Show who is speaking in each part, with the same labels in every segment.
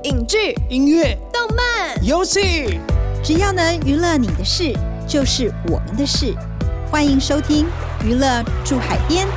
Speaker 1: 影剧、
Speaker 2: 音乐、
Speaker 1: 动漫、
Speaker 2: 游戏，
Speaker 3: 只要能娱乐你的事，就是我们的事。欢迎收听《娱乐住海边》。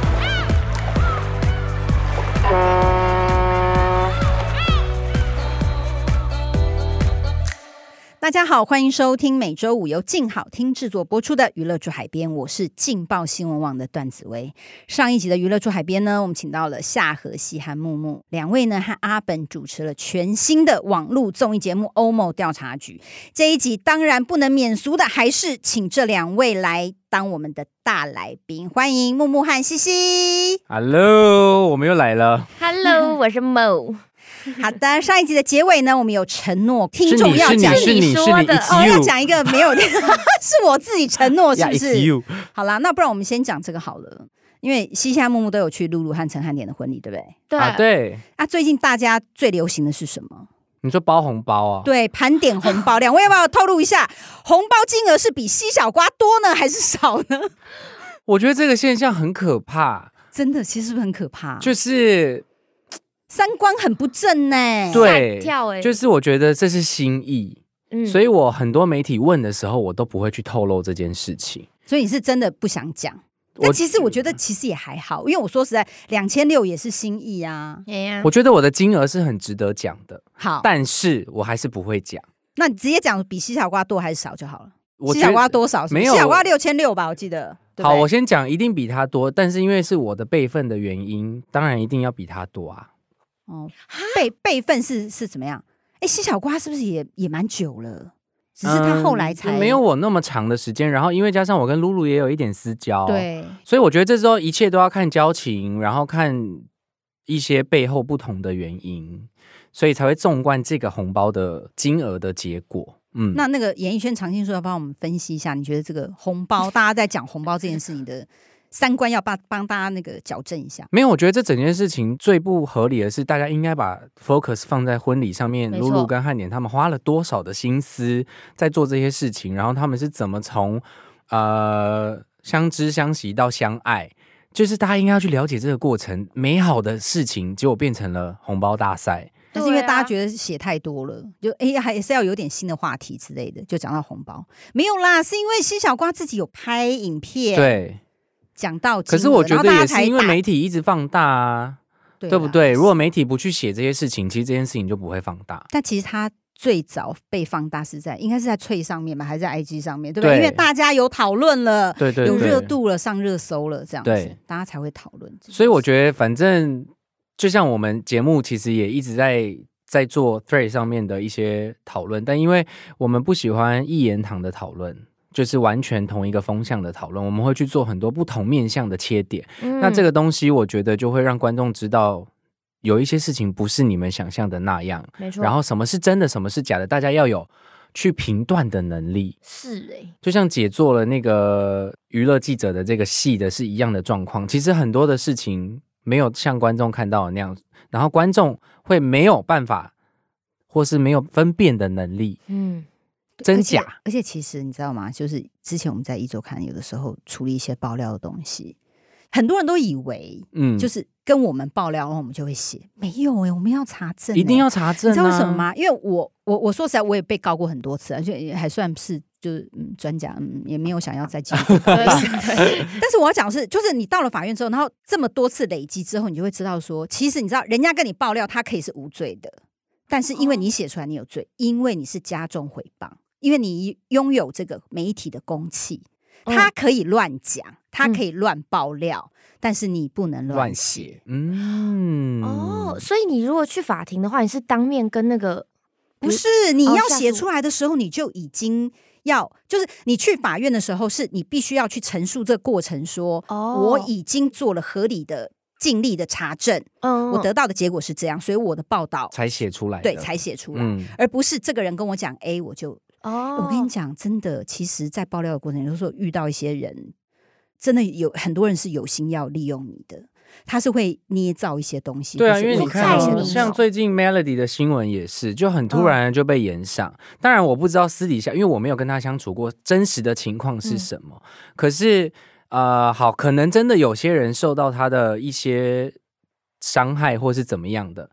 Speaker 3: 大家好，欢迎收听每周五由静好听制作播出的《娱乐住海边》，我是劲爆新闻网的段紫薇。上一集的《娱乐住海边》呢，我们请到了夏荷西和木木两位呢，和阿本主持了全新的网络综艺节目《欧某调查局》。这一集当然不能免俗的，还是请这两位来当我们的大来宾，欢迎木木和西西。
Speaker 4: Hello， 我们又来了。
Speaker 5: Hello， 我是 Mo。
Speaker 3: 好的，上一集的结尾呢，我们有承诺听众要讲
Speaker 4: 是你
Speaker 3: 要讲一个没有是我自己承诺，是不是？
Speaker 4: Yeah, it's you.
Speaker 3: 好啦，那不然我们先讲这个好了，因为西夏木木都有去露露和陈汉典的婚礼，对不对？
Speaker 5: 对
Speaker 4: 啊，对。
Speaker 3: 最近大家最流行的是什么？
Speaker 4: 你说包红包啊？
Speaker 3: 对，盘点红包，两位要不要透露一下，红包金额是比西小瓜多呢，还是少呢？
Speaker 4: 我觉得这个现象很可怕，
Speaker 3: 真的，其实是不是很可怕？
Speaker 4: 就是
Speaker 3: 三观很不正呢。
Speaker 4: 对，
Speaker 5: 跳
Speaker 4: 就是我觉得这是心意，所以我很多媒体问的时候，我都不会去透露这件事情。
Speaker 3: 所以你是真的不想讲？但其实我觉得其实也还好，因为我说实在，2600也是心意啊。
Speaker 4: 我觉得我的金额是很值得讲的，
Speaker 3: 好，
Speaker 4: 但是我还是不会讲。
Speaker 3: 那你直接讲比西小瓜多还是少就好了。
Speaker 4: 我
Speaker 3: 西小瓜多少？
Speaker 4: 没有，
Speaker 3: 西小瓜6600吧，我记得。对对
Speaker 4: 好，我先讲，一定比他多，但是因为是我的辈分的原因，当然一定要比他多啊。
Speaker 3: 哦，辈分是怎么样？西小瓜是不是也蛮久了？只是他后来才、
Speaker 4: 没有我那么长的时间，然后因为加上我跟露露也有一点私交，
Speaker 3: 对，
Speaker 4: 所以我觉得这时候一切都要看交情，然后看一些背后不同的原因，所以才会纵观这个红包的金额的结果。
Speaker 3: 那个演艺圈常青树要帮我们分析一下，你觉得这个红包，大家在讲红包这件事情的三观要帮大家那个矫正一下。
Speaker 4: 没有，我觉得这整件事情最不合理的是，大家应该把 focus 放在婚礼上面，露露跟汉典他们花了多少的心思在做这些事情，然后他们是怎么从相知相惜到相爱，就是大家应该要去了解这个过程，美好的事情结果变成了红包大赛。
Speaker 3: 但是因为大家觉得写太多了，就还是要有点新的话题之类的，就讲到红包没有啦，是因为西小瓜自己有拍影片，
Speaker 4: 对，
Speaker 3: 讲到金额，
Speaker 4: 可是我觉得也是因为媒体一直放大啊，对不对？如果媒体不去写这些事情，其实这件事情就不会放大。
Speaker 3: 但其实它最早被放大是应该是在脆上面吧，还是在 IG 上面，对不对？因为大家有讨论了，
Speaker 4: 对，
Speaker 3: 有热度了，上热搜了，这样子，大家才会讨论。
Speaker 4: 所以我觉得，反正就像我们节目其实也一直在做 Thread 上面的一些讨论，但因为我们不喜欢一言堂的讨论，就是完全同一个风向的讨论，我们会去做很多不同面向的切点。那这个东西，我觉得就会让观众知道，有一些事情不是你们想象的那样，
Speaker 5: 没错。
Speaker 4: 然后什么是真的，什么是假的，大家要有去评断的能力。
Speaker 5: 是
Speaker 4: 就像姐做了那个娱乐记者的这个戏的是一样的状况。其实很多的事情没有像观众看到的那样，然后观众会没有办法，或是没有分辨的能力。真假。
Speaker 3: 而且其实你知道吗？就是之前我们在一周刊有的时候处理一些爆料的东西，很多人都以为，就是跟我们爆料，然后我们就会写，没有我们要查证，
Speaker 4: 一定要查证。
Speaker 3: 你知道为什么吗？因为我说实在，我也被告过很多次，而且还算是就是专家，也没有想要再继续告的意思。但是我要讲的是，就是你到了法院之后，然后这么多次累积之后，你就会知道说，其实你知道，人家跟你爆料，他可以是无罪的，但是因为你写出来你有罪，因为你是加重诽谤，因为你拥有这个媒体的公器，他可以乱讲，他可以乱爆料，但是你不能乱写。
Speaker 5: 所以你如果去法庭的话，你是当面跟那个，
Speaker 3: 不是你要写出来的时候，你就已经要，就是你去法院的时候，是你必须要去陈述这个过程说，我已经做了合理的尽力的查证，我得到的结果是这样，所以我的报道
Speaker 4: 才写出来的，
Speaker 3: 对，才写出来，而不是这个人跟我讲 A 我就我跟你讲，真的，其实在爆料的过程，有时候遇到一些人，真的有很多人是有心要利用你的，他是会捏造一些东西。
Speaker 4: 对啊，因为你看像最近 Melody 的新闻也是，就很突然就被延上。当然我不知道私底下，因为我没有跟他相处过，真实的情况是什么。可是好，可能真的有些人受到他的一些伤害或是怎么样的。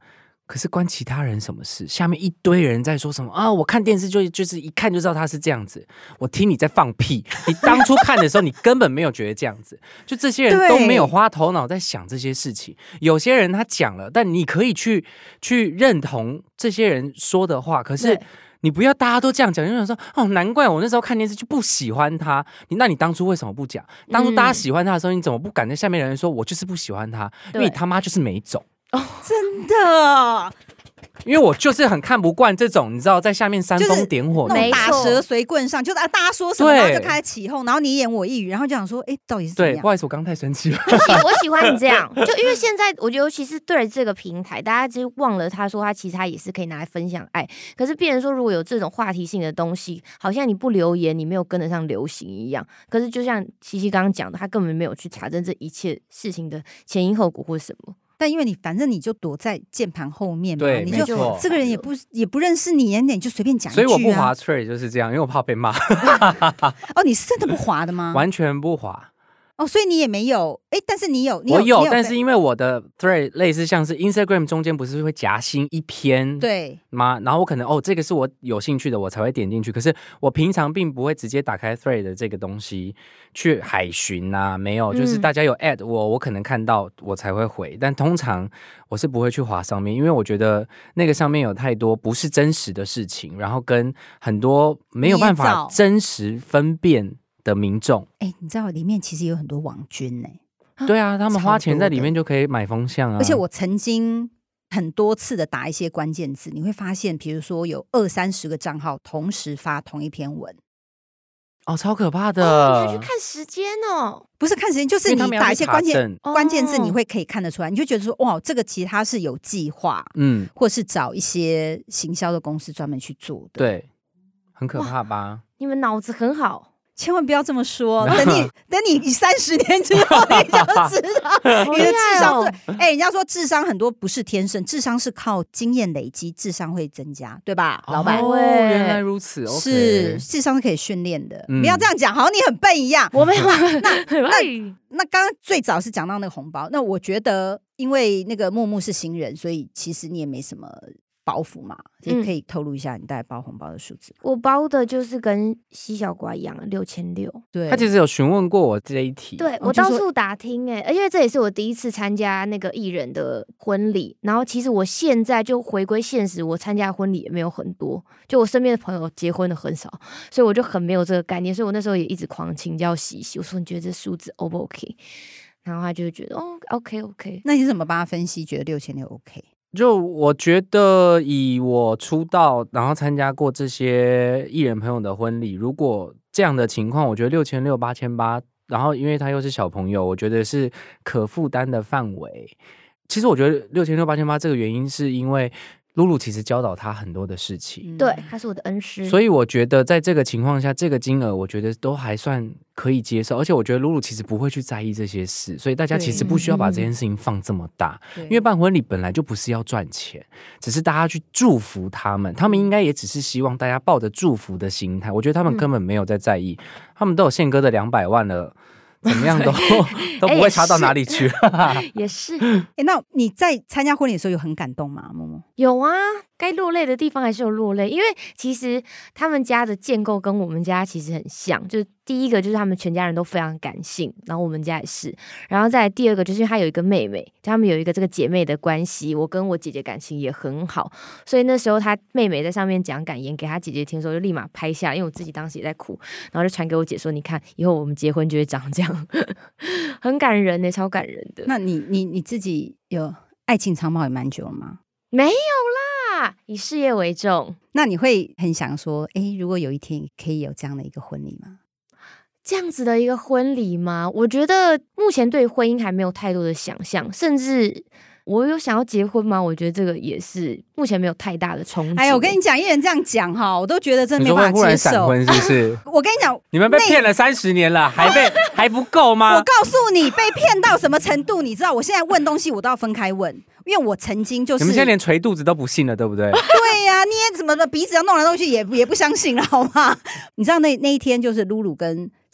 Speaker 4: 可是关其他人什么事？下面一堆人在说什么啊？我看电视就是一看就知道他是这样子。我听你在放屁，你当初看的时候你根本没有觉得这样子。就这些人都没有花头脑在想这些事情。有些人他讲了，但你可以去认同这些人说的话，可是你不要大家都这样讲，就想说哦，难怪我那时候看电视就不喜欢他。那你当初为什么不讲？当初大家喜欢他的时候，你怎么不敢在下面的人说我就是不喜欢他？因为你他妈就是没种。
Speaker 3: 真的，
Speaker 4: 因为我就是很看不惯这种，你知道，在下面煽风点火的，
Speaker 3: 那种打蛇随棍上，就是大家说什么，然后就开始起哄，然后你一言我一语，然后就想说，到底是怎么样？
Speaker 4: 对，不好意思，我刚太生气了。
Speaker 5: 我喜欢你这样，就因为现在我觉得，尤其是对这个平台，大家就忘了他说他其实他也是可以拿来分享爱，可是变成说如果有这种话题性的东西，好像你不留言，你没有跟得上流行一样。可是就像七七刚刚讲的，他根本没有去查证这一切事情的前因后果或什么。
Speaker 3: 但因为你反正你就躲在键盘后面嘛，
Speaker 4: 对，
Speaker 3: 你就这个人也不认识你，你就随便讲一句啊。
Speaker 4: 所以我不滑 Thread 就是这样，因为我怕被骂。
Speaker 3: 哦，你是真的不滑的吗？
Speaker 4: 完全不滑。
Speaker 3: 哦，所以你也没有，但是你有，
Speaker 4: 我有，但是因为我的 Thread 类似像是 Instagram 中间不是会夹心一篇
Speaker 3: 对
Speaker 4: 吗？然后我可能这个是我有兴趣的，我才会点进去。可是我平常并不会直接打开 Thread 的这个东西去海巡啊，没有，就是大家有 add 我可能看到我才会回，但通常我是不会去滑上面，因为我觉得那个上面有太多不是真实的事情，然后跟很多没有办法真实分辨的民众，
Speaker 3: 你知道里面其实有很多网军呢。
Speaker 4: 对啊，他们花钱在里面就可以买风向啊。
Speaker 3: 而且我曾经很多次的打一些关键字，你会发现，比如说有20-30个账号同时发同一篇文，
Speaker 4: 超可怕的。
Speaker 5: 你还去看时间哦？
Speaker 3: 不是看时间，就是你打一些关键字，你会可以看得出来，你就觉得说哇，这个其实它是有计划，或是找一些行销的公司专门去做的。
Speaker 4: 对，很可怕吧？
Speaker 5: 你们脑子很好。
Speaker 3: 千万不要这么说，等你30年之后，你就知道你的智商对。人家说智商很多不是天生，智商是靠经验累积，智商会增加，对吧？老板，
Speaker 4: 原来如此，
Speaker 3: 是智商是可以训练的。不要这样讲，好像你很笨一样。
Speaker 5: 我没有。
Speaker 3: 那刚刚最早是讲到那个红包，那我觉得因为那个木木是新人，所以其实你也没什么包袱嘛，也可以透露一下你大概包红包的数字。
Speaker 5: 我包的就是跟西小瓜一样，6600。
Speaker 3: 对，
Speaker 4: 他其实有询问过我这一题，
Speaker 5: 对我到处打听因为这也是我第一次参加那个艺人的婚礼，然后其实我现在就回归现实，我参加婚礼也没有很多，就我身边的朋友结婚的很少，所以我就很没有这个概念，所以我那时候也一直狂请教西西，我说你觉得这数字 O 不 OK？ 然后他就觉得OK。
Speaker 3: 那你怎么帮他分析？觉得6600 OK？
Speaker 4: 就我觉得以我出道然后参加过这些艺人朋友的婚礼，如果这样的情况，我觉得6600、8800，然后因为他又是小朋友，我觉得是可负担的范围。其实我觉得6600、8800这个原因是因为露露其实教导他很多的事情，
Speaker 5: 对，他是我的恩师，
Speaker 4: 所以我觉得在这个情况下，这个金额我觉得都还算可以接受，而且我觉得露露其实不会去在意这些事，所以大家其实不需要把这件事情放这么大，因为办婚礼本来就不是要赚钱，只是大家去祝福他们应该也只是希望大家抱着祝福的心态，我觉得他们根本没有在意，他们都有宪哥的200万了。怎么样都不会差到哪里去。
Speaker 5: 也是。
Speaker 3: 那你在参加婚礼的时候有很感动吗？默默
Speaker 5: 有啊，该落泪的地方还是有落泪，因为其实他们家的建构跟我们家其实很像，就是第一个就是他们全家人都非常感性，然后我们家也是，然后再来第二个就是他有一个妹妹，他们有一个这个姐妹的关系，我跟我姐姐感情也很好，所以那时候他妹妹在上面讲感言给他姐姐听的时候，就立马拍下来，因为我自己当时也在哭，然后就传给我姐说，你看以后我们结婚就会长这样，很感人耶，超感人的。
Speaker 3: 那你自己有爱情长跑也蛮久了吗？
Speaker 5: 没有啦，以事业为重。
Speaker 3: 那你会很想说，如果有一天可以有这样的一个婚礼吗？
Speaker 5: 这样子的一个婚礼吗？我觉得目前对婚姻还没有太多的想象，甚至我有想要结婚吗？我觉得这个也是目前没有太大的憧憬。
Speaker 3: 我跟你讲，艺人这样讲哈，我都觉得真的没办法接受。
Speaker 4: 你说会忽然闪婚是不是？
Speaker 3: 我跟你讲，
Speaker 4: 你们被骗了30年了，还不够吗？
Speaker 3: 我告诉你，被骗到什么程度？你知道，我现在问东西我都要分开问，因为我曾经就是……
Speaker 4: 你们现在连捶肚子都不信了，对不对？
Speaker 3: 对呀，捏什么的鼻子要弄来弄去也不相信了，好吗？你知道那一天就是露露跟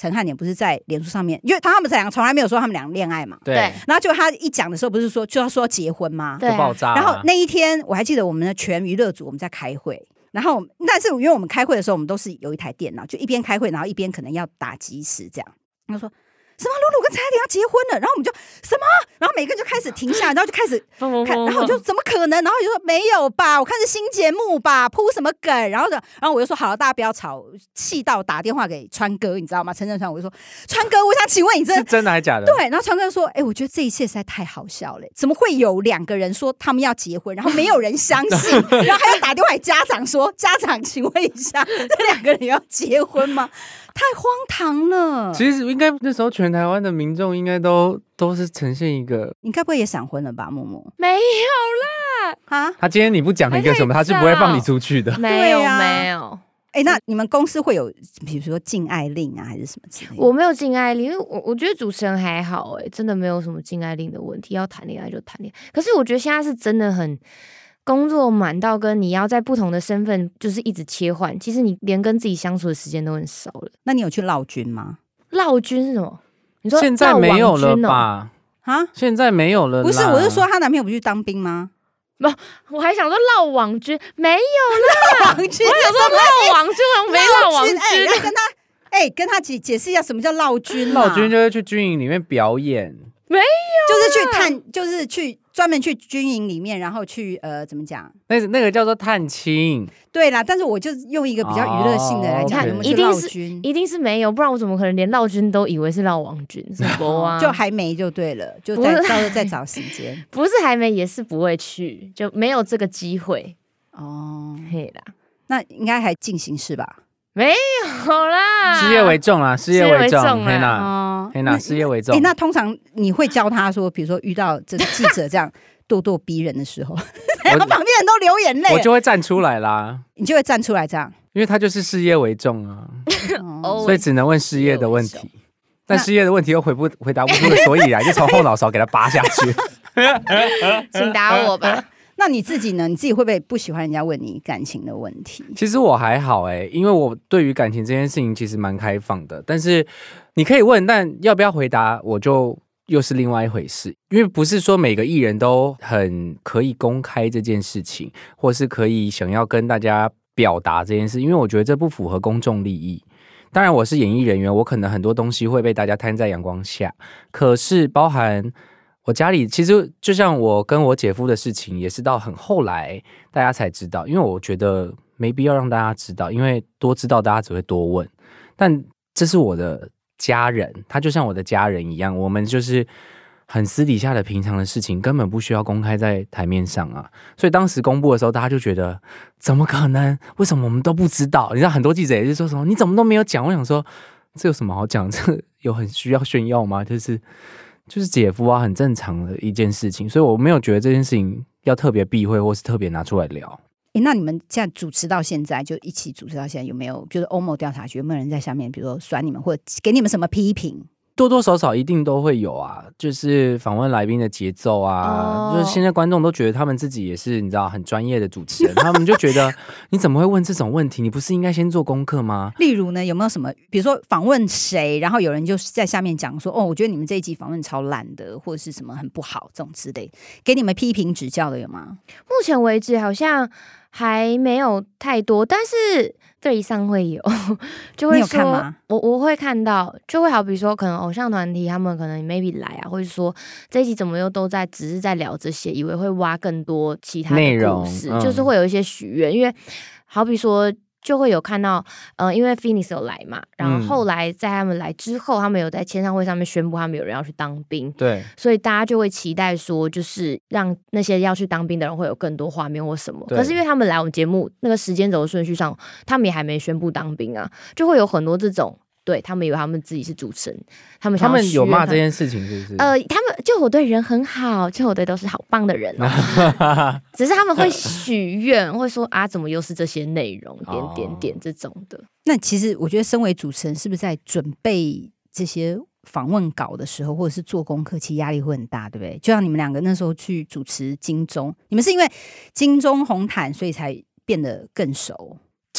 Speaker 3: 陈汉典不是在脸书上面，因为他们两个从来没有说他们俩恋爱嘛，
Speaker 4: 对，
Speaker 3: 然后就他一讲的时候，不是说就要说结婚吗？
Speaker 5: 对
Speaker 4: 就爆炸。
Speaker 3: 然后那一天我还记得我们的全娱乐组我们在开会，然后但是因为我们开会的时候，我们都是有一台电脑，就一边开会，然后一边可能要打即时这样。他说什么露露跟陈汉典要结婚了，然后我们就什么，然后每个人就开始停下来，然后就开始看，然后我就怎么可能？然后就说没有吧，我看是新节目吧，铺什么梗？然后我就说好了，大家不要吵，气到打电话给川哥，你知道吗？陈振川，我就说川哥，我想请问你
Speaker 4: 是真的还假的？
Speaker 3: 对，然后川哥说，我觉得这一切实在太好笑了，怎么会有2个人说他们要结婚，然后没有人相信，然后还要打电话给家长说，家长请问一下，这2个人要结婚吗？太荒唐了！
Speaker 4: 其实应该那时候全台湾的民众应该都是呈现一个，
Speaker 3: 你该不会也闪婚了吧，默默？
Speaker 5: 没有啦
Speaker 3: 啊？
Speaker 4: 他今天你不讲一个什么，他是不会放你出去的。
Speaker 5: 没有、
Speaker 3: 啊、
Speaker 5: 没有。
Speaker 3: 那你们公司会有比如说禁爱令啊，还是什么之类的？
Speaker 5: 我没有禁爱令，因为我觉得主持人还好，真的没有什么禁爱令的问题，要谈恋爱就谈恋爱。可是我觉得现在是真的很。工作满到跟你要在不同的身份就是一直切换，其实你连跟自己相处的时间都很少了。
Speaker 3: 那你有去烙军吗？
Speaker 5: 烙军是什么？你说
Speaker 4: 现在没有了吧？
Speaker 3: 啊，
Speaker 4: 现在没有了。
Speaker 3: 不是，我是说她男朋友不去当兵吗？
Speaker 5: 不，我还想说烙网军没有啦。
Speaker 3: 网军，
Speaker 5: 我想说烙网军，我没烙网军。
Speaker 3: 跟他解释一下什么叫烙军。
Speaker 4: 烙军就是去军营里面表演。
Speaker 5: 没有，
Speaker 3: 就是去探，就是去专门去军营里面，然后去怎么讲？那
Speaker 4: 个叫做探亲。
Speaker 3: 对啦，但是我就用一个比较娱乐性的来讲，有没有去烙军？
Speaker 5: 一定是没有，不然我怎么可能连烙军都以为是烙网军？什么啊？
Speaker 3: 就还没就对了，就到时候再找时间。
Speaker 5: 不是还没，也是不会去，就没有这个机会。
Speaker 3: 哦，
Speaker 5: 嘿啦，
Speaker 3: 那应该还进行式吧？
Speaker 5: 没有啦，
Speaker 4: 事业为重啦，事业为重，嘿啦，嘿啦，事业为重。
Speaker 3: 那通常你会教他说，比如说遇到这个记者这样咄咄逼人的时候，然后旁边人都流眼泪，
Speaker 4: 我就会站出来啦。
Speaker 3: 你就会站出来这样，
Speaker 4: 因为他就是事业为重啊，所以只能问事业的问题。但事业的问题又回答不出个所以然，就从后脑勺给他扒下去。
Speaker 5: 请打我吧。
Speaker 3: 那你自己呢？你自己会不会不喜欢人家问你感情的问题？
Speaker 4: 其实我还好因为我对于感情这件事情其实蛮开放的。但是你可以问，但要不要回答，我就又是另外一回事。因为不是说每个艺人都很可以公开这件事情，或是可以想要跟大家表达这件事，因为我觉得这不符合公众利益。当然我是演艺人员，我可能很多东西会被大家摊在阳光下，可是包含我家里，其实就像我跟我姐夫的事情，也是到很后来大家才知道，因为我觉得没必要让大家知道，因为多知道大家只会多问。但这是我的家人，他就像我的家人一样，我们就是很私底下的平常的事情，根本不需要公开在台面上啊。所以当时公布的时候，大家就觉得怎么可能？为什么我们都不知道？你知道很多记者也是说什么你怎么都没有讲？我想说这有什么好讲？这有很需要炫耀吗？就是姐夫啊，很正常的一件事情，所以我没有觉得这件事情要特别避讳或是特别拿出来聊。
Speaker 3: 那你们现在主持到现在，就一起主持到现在，有没有就是欧某调查局有没有人在下面，比如说酸你们或者给你们什么批评？
Speaker 4: 多多少少一定都会有啊，就是访问来宾的节奏啊，就是现在观众都觉得他们自己也是你知道很专业的主持人，他们就觉得你怎么会问这种问题？你不是应该先做功课吗？
Speaker 3: 例如呢，有没有什么，比如说访问谁，然后有人就在下面讲说，我觉得你们这一集访问超烂的，或者是什么很不好这种之类，给你们批评指教的有吗？
Speaker 5: 目前为止好像还没有太多，但是对上会有，就会说，
Speaker 3: 你有看吗？
Speaker 5: 我会看到，就会好比说，可能偶像团体他们可能 maybe 来啊，或者说这一集怎么又都在只是在聊这些，以为会挖更多其他的故事，就是会有一些许愿，因为好比说。就会有看到，因为 Phoenix 有来嘛，然后后来在他们来之后，他们有在签唱会上面宣布他们有人要去当兵，
Speaker 4: 对，
Speaker 5: 所以大家就会期待说，就是让那些要去当兵的人会有更多画面或什么。可是因为他们来我们节目那个时间轴的顺序上，他们也还没宣布当兵啊，就会有很多这种。对他们以为他们自己是主持人，他们
Speaker 4: 有骂这件事情是不是？
Speaker 5: 他们救火队人很好，救火队都是好棒的人只是他们会许愿，会说啊，怎么又是这些内容，点这种的。
Speaker 3: 那其实我觉得，身为主持人，是不是在准备这些访问稿的时候，或者是做功课，其实压力会很大，对不对？就像你们两个那时候去主持金钟，你们是因为金钟红毯，所以才变得更熟。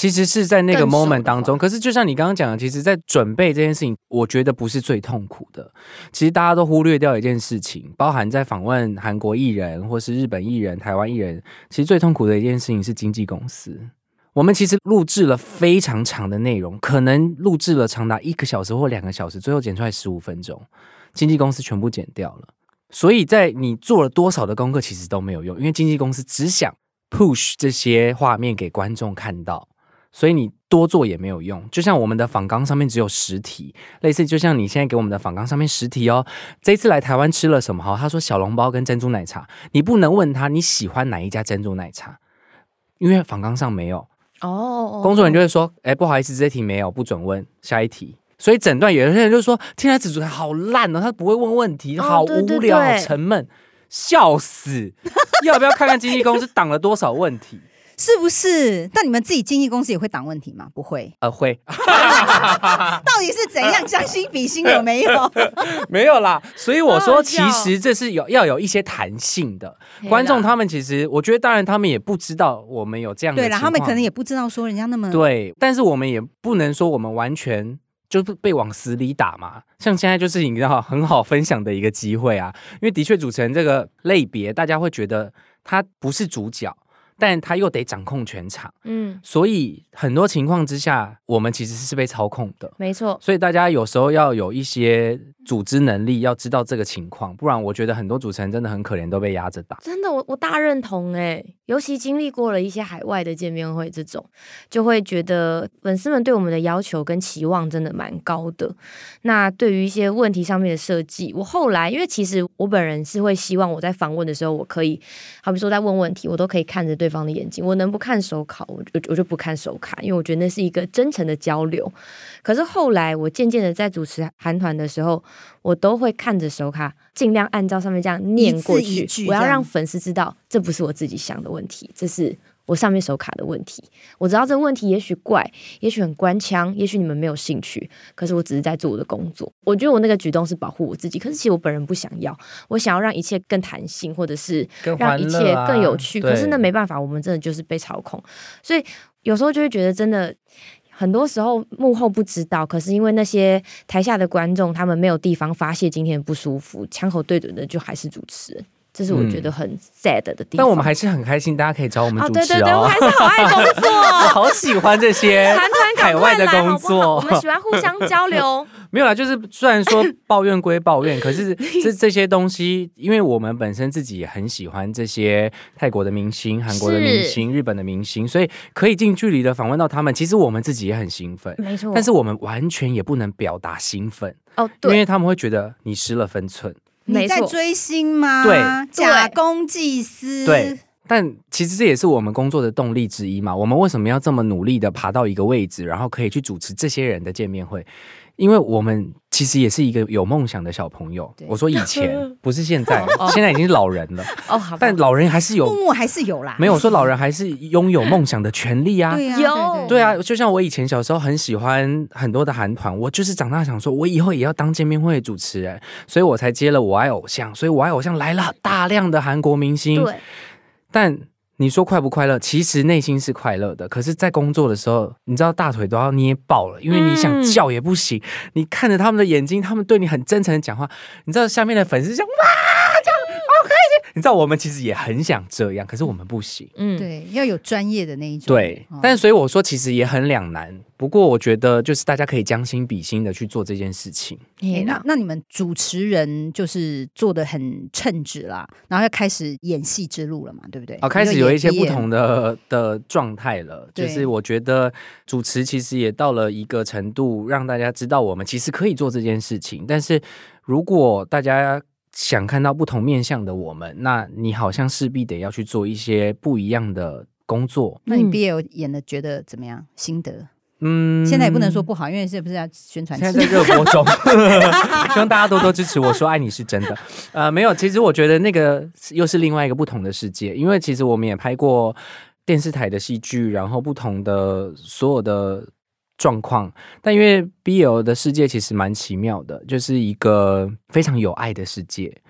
Speaker 4: 其实是在那个
Speaker 5: 更熟的
Speaker 4: moment 当中，可是就像你刚刚讲的，其实在准备这件事情，我觉得不是最痛苦的。其实大家都忽略掉一件事情，包含在访问韩国艺人或是日本艺人、台湾艺人，其实最痛苦的一件事情是经纪公司。我们其实录制了非常长的内容，可能录制了长达1个小时或2个小时，最后剪出来15分钟，经纪公司全部剪掉了。所以在你做了多少的功课，其实都没有用，因为经纪公司只想 push 这些画面给观众看到，所以你多做也没有用。就像我们的访纲上面只有10题，类似就像你现在给我们的访纲上面10题哦。这一次来台湾吃了什么？他说小笼包跟珍珠奶茶，你不能问他你喜欢哪一家珍珠奶茶，因为访纲上没有。工作人员就会说，不好意思，这题没有，不准问，下一题。所以整段有些人就说，天啊，这主持人好烂哦，他不会问问题，好无聊，好沉闷，笑死！要不要看看经纪公司挡了多少问题？
Speaker 3: 是不是？但你们自己经纪公司也会挡问题吗？不会。
Speaker 4: 会。
Speaker 3: 到底是怎样将心比心？有没有？
Speaker 4: 没有啦。所以我说，其实这是要有一些弹性的。观众他们其实，我觉得当然他们也不知道我们有这样的情况。
Speaker 3: 对啦，他们可能也不知道说人家那么
Speaker 4: 对，但是我们也不能说我们完全就是被往死里打嘛。像现在就是你知道很好分享的一个机会啊，因为的确主持人这个类别，大家会觉得他不是主角。但他又得掌控全场，所以很多情况之下，我们其实是被操控的，
Speaker 5: 没错。
Speaker 4: 所以大家有时候要有一些组织能力，要知道这个情况，不然我觉得很多主持人真的很可怜，都被压着打。
Speaker 5: 真的，我大认同尤其经历过了一些海外的见面会，这种就会觉得粉丝们对我们的要求跟期望真的蛮高的。那对于一些问题上面的设计，我后来因为其实我本人是会希望我在访问的时候，我可以好比说在问问题，我都可以看着对方的眼睛，我能不看手卡我就不看手卡，因为我觉得那是一个真诚的交流。可是后来我渐渐的在主持韩团的时候，我都会看着手卡，尽量按照上面这样念过去，
Speaker 3: 一字一句，
Speaker 5: 我要让粉丝知道这不是我自己想的问题，这是我上面手卡的问题。我知道这个问题也许怪，也许很官腔，也许你们没有兴趣，可是我只是在做我的工作。我觉得我那个举动是保护我自己，可是其实我本人不想要，我想要让一切更弹性，或者是让一切更有趣。可是那没办法，我们真的就是被操控，所以有时候就会觉得真的。很多时候幕后不知道，可是因为那些台下的观众他们没有地方发泄今天的不舒服，枪口对准的就还是主持人，这是我觉得很 sad 的地方。
Speaker 4: 但我们还是很开心，大家可以找我们主持
Speaker 5: 对，我还是好爱工作
Speaker 4: 我好喜欢这些海外的工作，
Speaker 5: 好不好？我们喜欢互相交流。
Speaker 4: 没有啦，就是虽然说抱怨归抱怨，可是这些东西，因为我们本身自己也很喜欢这些泰国的明星、韩国的明星、日本的明星，所以可以近距离的访问到他们，其实我们自己也很兴奋，
Speaker 5: 没错。
Speaker 4: 但是我们完全也不能表达兴奋
Speaker 5: 对，
Speaker 4: 因为他们会觉得你失了分寸。
Speaker 3: 你在追星吗？
Speaker 4: 对，
Speaker 3: 假公济私。
Speaker 4: 对。但其实这也是我们工作的动力之一嘛。我们为什么要这么努力的爬到一个位置，然后可以去主持这些人的见面会？因为我们其实也是一个有梦想的小朋友。我说以前不是现在，现在已经是老人了。
Speaker 5: 好，
Speaker 4: 但老人还是有，
Speaker 3: 默默还是有啦。
Speaker 4: 没有，我说老人还是拥有梦想的权利啊。
Speaker 3: 对啊，
Speaker 4: 就像我以前小时候很喜欢很多的韩团，我就是长大想说，我以后也要当见面会的主持人，所以我才接了我爱偶像。所以我爱偶像来了大量的韩国明星。
Speaker 5: 对，
Speaker 4: 但你说快不快乐？其实内心是快乐的，可是在工作的时候，你知道大腿都要捏爆了，因为你想叫也不行。你看着他们的眼睛，他们对你很真诚的讲话，你知道下面的粉丝讲哇，这样好开心。你知道我们其实也很想这样，可是我们不行。
Speaker 3: 对，要有专业的那一种。
Speaker 4: 对，但所以我说其实也很两难。不过我觉得就是大家可以将心比心的去做这件事情。
Speaker 3: 那你们主持人就是做得很称职啦，然后要开始演戏之路了嘛，对不对？
Speaker 4: 开始有一些不同的状态了。就是我觉得主持其实也到了一个程度，让大家知道我们其实可以做这件事情。但是如果大家想看到不同面向的我们，那你好像势必得要去做一些不一样的工作。
Speaker 3: 那你 BL 演的觉得怎么样？心得？现在也不能说不好，因为是不是要宣传？
Speaker 4: 现在在热播中，希望大家多多支持我。说爱你是真的，没有。其实我觉得那个又是另外一个不同的世界，因为其实我们也拍过电视台的戏剧，然后不同的所有的状况。但因为 BL 的世界其实蛮奇妙的，就是一个非常有爱的世界。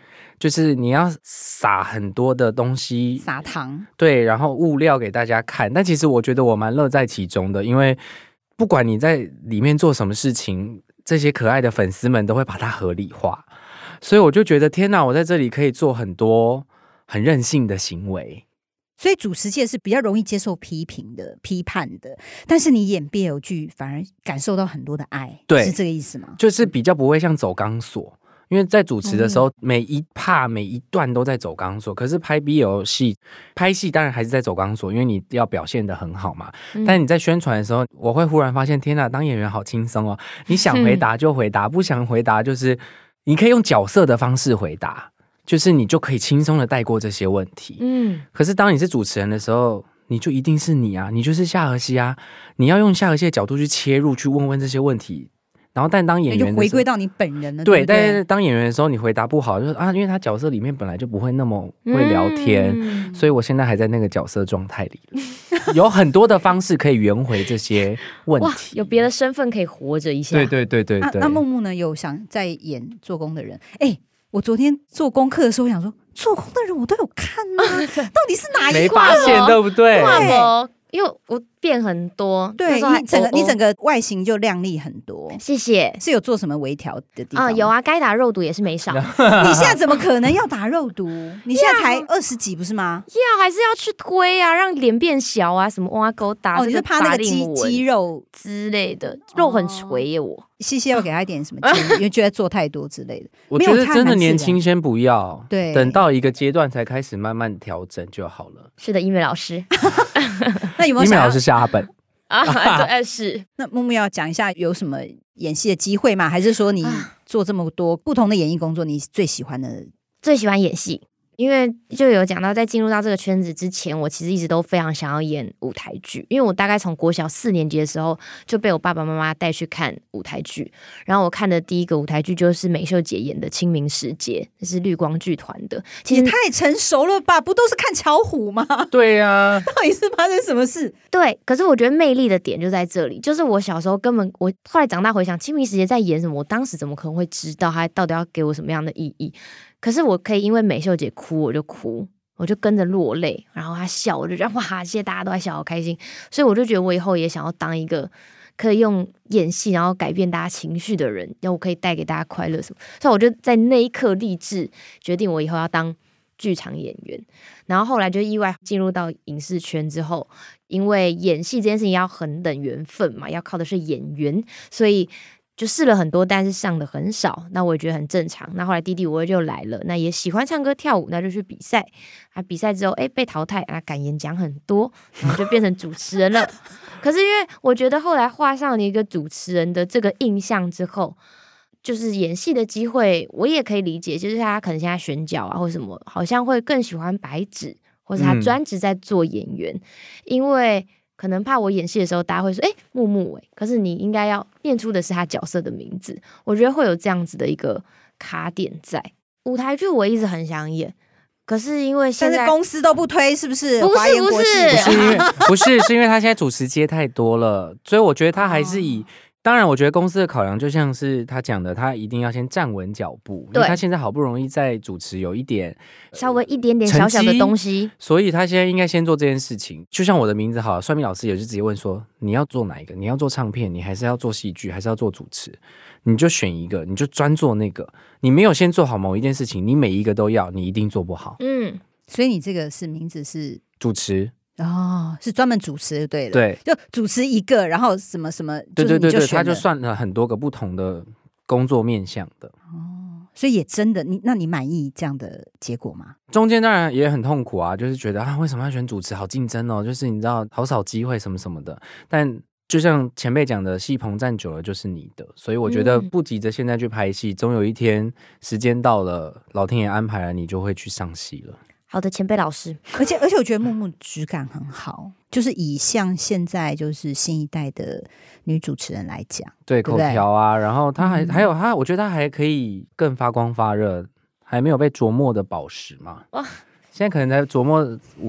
Speaker 4: 就是你要撒很多的东西，
Speaker 3: 撒糖，
Speaker 4: 对，然后物料给大家看。但其实我觉得我蛮乐在其中的，因为不管你在里面做什么事情，这些可爱的粉丝们都会把它合理化，所以我就觉得天哪，我在这里可以做很多很任性的行为。
Speaker 3: 所以主持界是比较容易接受批评的、批判的，但是你演 BL 剧反而感受到很多的爱，
Speaker 4: 对，
Speaker 3: 是这个意思吗？
Speaker 4: 就是比较不会像走钢索。因为在主持的时候，每一趴每一段都在走钢索，可是拍 BL 戏、拍戏当然还是在走钢索，因为你要表现得很好嘛。但你在宣传的时候，我会忽然发现，天哪，当演员好轻松哦！你想回答就回答，不想回答就是你可以用角色的方式回答，就是你就可以轻松的带过这些问题。可是当你是主持人的时候，你就一定是你啊，你就是夏荷西啊，你要用夏荷西的角度去切入，去问这些问题。然后，但当演员的时候
Speaker 3: 就回归到你本人了，
Speaker 4: 对，
Speaker 3: 对，
Speaker 4: 但是当演员的时候，你回答不好，就是因为他角色里面本来就不会那么会聊天，所以我现在还在那个角色状态里有很多的方式可以圆回这些问题。
Speaker 5: 哇，有别的身份可以活着一下。
Speaker 4: 对。
Speaker 3: 那木木呢？有想在演做工的人？我昨天做功课的时候想说，做工的人我都有看啊，到底是哪一
Speaker 4: 没
Speaker 3: 挂？
Speaker 4: 发现对不对？
Speaker 5: 因为我变很多，
Speaker 3: 对，你整个外形就亮丽很多。
Speaker 5: 谢谢。
Speaker 3: 是有做什么微调的地方？
Speaker 5: 有啊，该打肉毒也是没少。
Speaker 3: 你现在怎么可能要打肉毒？你现在才20几不是吗？
Speaker 5: 还是要去推啊，让脸变小啊，什么挖沟打，
Speaker 3: 你是怕那个肌肉
Speaker 5: 之类的，肉很垂耶我。
Speaker 3: 西西要给他一点什么建议？因为觉得做太多之类的。
Speaker 4: 我觉得真的年轻先不要，
Speaker 3: 对，
Speaker 4: 等到一个阶段才开始慢慢调整就好了。
Speaker 5: 是的，英美老师。
Speaker 3: 那有没有
Speaker 4: 英美老师是阿本
Speaker 5: 对，是。
Speaker 3: 那木木要讲一下有什么演戏的机会吗？还是说你做这么多不同的演艺工作，你最喜欢
Speaker 5: 演戏？因为就有讲到，在进入到这个圈子之前，我其实一直都非常想要演舞台剧，因为我大概从国小4年级的时候就被我爸爸妈妈带去看舞台剧，然后我看的第一个舞台剧就是美秀姐演的《清明时节》，这是绿光剧团的。
Speaker 3: 其实太成熟了吧？不都是看巧虎吗？
Speaker 4: 对啊，
Speaker 3: 到底是发生什么事？
Speaker 5: 对，可是我觉得魅力的点就在这里，就是我小时候我后来长大回想，《清明时节》在演什么，我当时怎么可能会知道它到底要给我什么样的意义？可是我可以因为美秀姐哭我就哭，我就跟着落泪，然后她笑我就觉得哇，谢谢大家都在笑，好开心。所以我就觉得我以后也想要当一个可以用演戏然后改变大家情绪的人，然后我可以带给大家快乐什么。所以我就在那一刻立志决定我以后要当剧场演员。然后后来就意外进入到影视圈之后，因为演戏这件事情要很等缘分嘛，要靠的是演员，所以就试了很多，但是上的很少，那我也觉得很正常。那后来弟弟我就来了，那也喜欢唱歌跳舞，那就去比赛。比赛之后被淘汰，敢演讲很多，然后就变成主持人了。可是因为我觉得后来画上了一个主持人的这个印象之后，就是演戏的机会，我也可以理解，就是他可能现在选角或什么，好像会更喜欢白纸，或者他专职在做演员，因为可能怕我演戏的时候，大家会说木木可是你应该要念出的是他角色的名字。我觉得会有这样子的一个卡点在。舞台剧我一直很想演，可是因为现在
Speaker 3: 但是公司都不推，是不是？
Speaker 5: 不
Speaker 4: 是，是因为他现在主持接太多了，所以我觉得他还是以。当然，我觉得公司的考量就像是他讲的，他一定要先站稳脚步，因为他现在好不容易在主持有一点
Speaker 5: 稍微一点点小小的东西，
Speaker 4: 所以他现在应该先做这件事情。就像我的名字好了，算命老师也就直接问说，你要做哪一个？你要做唱片，你还是要做戏剧，还是要做主持？你就选一个，你就专做那个。你没有先做好某一件事情，你每一个都要，你一定做不好。
Speaker 3: 所以你这个名字是
Speaker 4: 主持。
Speaker 3: 是专门主持就对了，
Speaker 4: 对，
Speaker 3: 就主持一个，然后什么什么，
Speaker 4: 对，他就算了很多个不同的工作面向的。
Speaker 3: 所以也真的，那你满意这样的结果吗？
Speaker 4: 中间当然也很痛苦啊，就是觉得为什么要选主持，好竞争哦，就是你知道好少机会什么什么的。但就像前辈讲的，戏棚站久了就是你的，所以我觉得不急着现在去拍戏，总有一天时间到了，老天爷安排了，你就会去上戏了。
Speaker 5: 好的，前辈老师。
Speaker 3: 而且我觉得木木质感很好，就是以像现在就是新一代的女主持人来讲，
Speaker 4: 对口条啊，然后她还有她，我觉得她还可以更发光发热，还没有被琢磨的宝石嘛。哇，现在可能才琢磨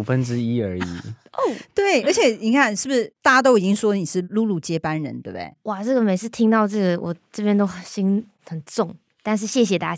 Speaker 4: 1/5而已。
Speaker 3: 对，而且你看是不是大家都已经说你是露露接班人，对不对？
Speaker 5: 哇，这个每次听到这个，我这边都心很重。但是谢谢大家，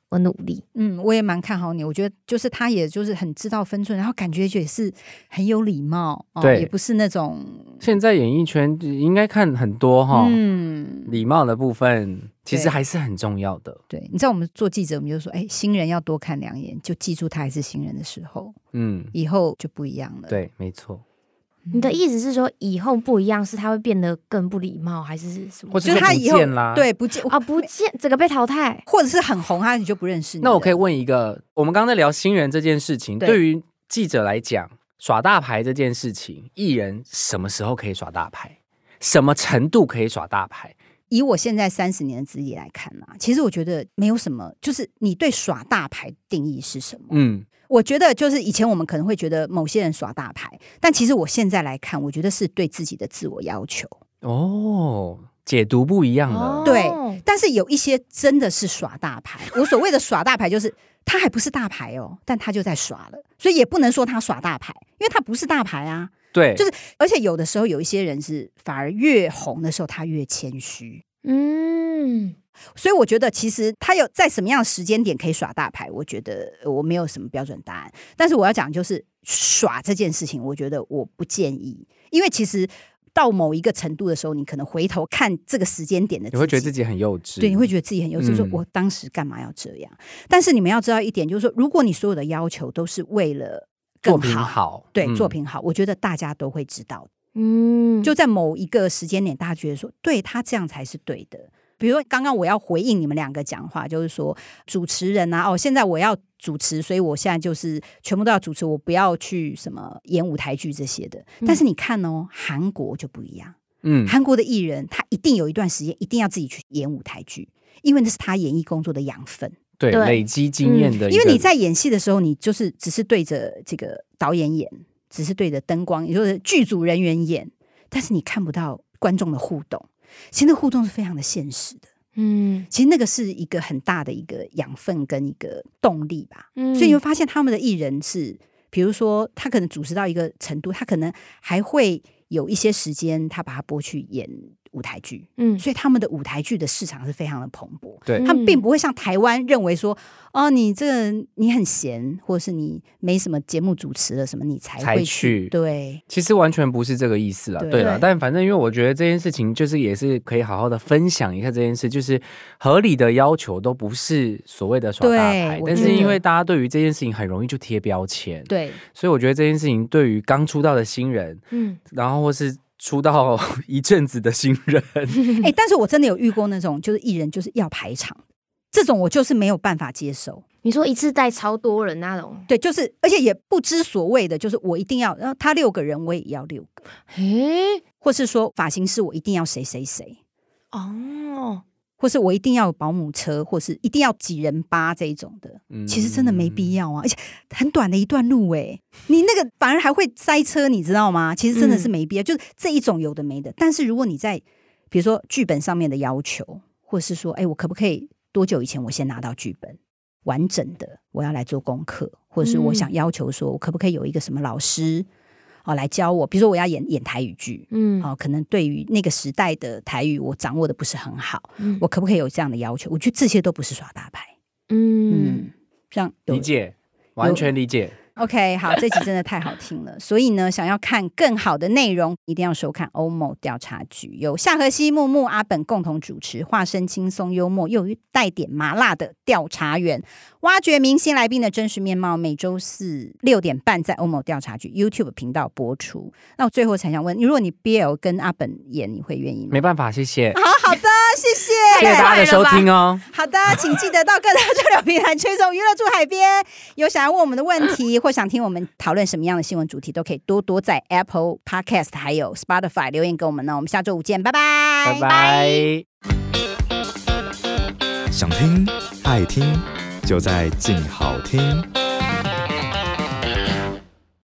Speaker 5: 我努力。
Speaker 3: 我也蛮看好你，我觉得就是他也就是很知道分寸，然后感觉也是很有礼貌，
Speaker 4: 对，
Speaker 3: 也不是那种
Speaker 4: 现在演艺圈应该看很多礼貌的部分其实还是很重要的。
Speaker 3: 对，你知道我们做记者，我们就说，新人要多看2眼，就记住他还是新人的时候，以后就不一样了。
Speaker 4: 对，没错。
Speaker 5: 你的意思是说以后不一样，是他会变得更不礼貌，还是什么？
Speaker 4: 或者他以后
Speaker 3: 对不见
Speaker 5: 不见，整个被淘汰，
Speaker 3: 或者是很红，你就不认识你。
Speaker 4: 那我可以问一个，我们刚刚在聊新人这件事情，对于记者来讲，耍大牌这件事情，艺人什么时候可以耍大牌？什么程度可以耍大牌？
Speaker 3: 以我现在30年的资历来看其实我觉得没有什么，就是你对耍大牌定义是什么？我觉得就是以前我们可能会觉得某些人耍大牌，但其实我现在来看，我觉得是对自己的自我要求。
Speaker 4: 解读不一样了。
Speaker 3: 对，但是有一些真的是耍大牌。我所谓的耍大牌，就是他还不是大牌但他就在耍了，所以也不能说他耍大牌，因为他不是大牌啊。
Speaker 4: 对，
Speaker 3: 就是而且有的时候有一些人是反而越红的时候他越谦虚。所以我觉得其实他有在什么样的时间点可以耍大牌，我觉得我没有什么标准答案。但是我要讲就是耍这件事情，我觉得我不建议，因为其实到某一个程度的时候，你可能回头看这个时间点的自己，
Speaker 4: 你会觉得自己很幼稚。
Speaker 3: 对，你会觉得自己很幼稚，说我当时干嘛要这样？但是你们要知道一点，就是说，如果你所有的要求都是为了更好，
Speaker 4: 作品好，
Speaker 3: 对，作品好，我觉得大家都会知道。就在某一个时间点，大家觉得说，对，他这样才是对的。比如说刚刚我要回应你们2个讲话，就是说主持人现在我要主持，所以我现在就是全部都要主持，我不要去什么演舞台剧这些的。但是你看韩国就不一样。韩国的艺人他一定有一段时间一定要自己去演舞台剧，因为那是他演艺工作的养分。
Speaker 4: 对，累积经验的。
Speaker 3: 因为你在演戏的时候，你就是只是对着这个导演演，只是对着灯光，也就是剧组人员演，但是你看不到观众的互动。其实那个互动是非常的现实的。其实那个是一个很大的一个养分跟一个动力吧。所以你会发现他们的艺人是，比如说他可能主持到一个程度，他可能还会有一些时间他把它拨去演舞台剧。所以他们的舞台剧的市场是非常的蓬勃。
Speaker 4: 对，
Speaker 3: 他们并不会像台湾认为说，你你很闲，或者是你没什么节目主持了什么，你才会去。对，
Speaker 4: 其实完全不是这个意思啦。对啦，但反正因为我觉得这件事情就是也是可以好好的分享一下这件事，就是合理的要求都不是所谓的耍大牌，但是因为大家对于这件事情很容易就贴标签。
Speaker 3: 对，
Speaker 4: 所以我觉得这件事情对于刚出道的新人，然后或是出道一阵子的新人，
Speaker 3: 但是我真的有遇过那种就是艺人就是要排场，这种我就是没有办法接受。
Speaker 5: 你说一次带超多人那种？
Speaker 3: 对，就是而且也不知所谓的，就是我一定要，然后他6个人我也要6个，或是说发型师我一定要谁谁谁或是我一定要有保姆车，或是一定要几人巴这一种的，其实真的没必要啊，而且很短的一段路你那个反而还会塞车，你知道吗？其实真的是没必要，就是这一种有的没的。但是如果你在比如说剧本上面的要求，或是说我可不可以多久以前我先拿到剧本完整的，我要来做功课，或者是我想要求说我可不可以有一个什么老师来教我，比如说我要演台语剧，可能对于那个时代的台语我掌握的不是很好，我可不可以有这样的要求？我觉得这些都不是耍大牌。这样
Speaker 4: 理解，完全理解。
Speaker 3: OK， 好，这集真的太好听了，所以呢，想要看更好的内容，一定要收看欧某调查局，由夏荷西、木木、阿本共同主持，化身轻松幽默又带点麻辣的调查员，挖掘明星来宾的真实面貌。每周4 6点半在欧某调查局 YouTube 频道播出。那我最后才想问，如果你 BL 跟阿本演，你会愿意吗？
Speaker 4: 没办法，谢谢。
Speaker 3: 好的，谢谢，
Speaker 4: 谢谢大家的收听哦。
Speaker 3: 好的，请记得到各大交流平台追踪娱乐住海边。有想要问我们的问题，或想听我们讨论什么样的新闻主题，都可以多多在 Apple Podcast 还有 Spotify 留言给我们呢。我们下周5见，拜拜，
Speaker 4: 拜拜。
Speaker 1: 想听爱听，就在静好听。